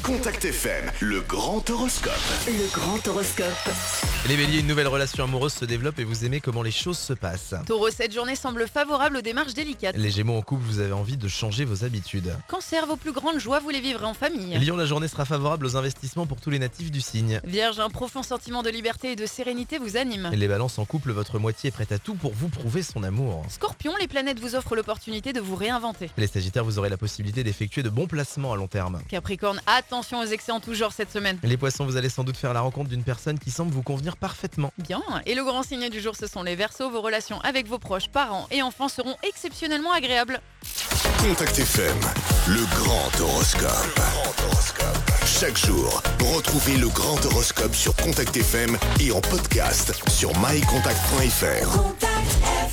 Contact FM, le grand horoscope. Le grand horoscope. Les béliers, une nouvelle relation amoureuse se développe et vous aimez comment les choses se passent. Taureau, cette journée semble favorable aux démarches délicates. Les gémeaux en couple, vous avez envie de changer vos habitudes. Cancer, vos plus grandes joies, vous les vivrez en famille. Lion, la journée sera favorable aux investissements pour tous les natifs du signe. Vierge, un profond sentiment de liberté et de sérénité vous anime. Les balances en couple, votre moitié est prête à tout pour vous prouver son amour. Scorpion, les planètes vous offrent l'opportunité de vous réinventer. Les sagittaires, vous aurez la possibilité d'effectuer de bons placements à long terme. Capricorne, attention aux excès en tout genre cette semaine. Les poissons, vous allez sans doute faire la rencontre d'une personne qui semble vous convenir parfaitement. Bien, et le grand signe du jour, ce sont les Verseaux. Vos relations avec vos proches, parents et enfants seront exceptionnellement agréables. Contact FM, le grand horoscope. Chaque jour, retrouvez le grand horoscope sur Contact FM et en podcast sur mycontact.fr. Contact FM.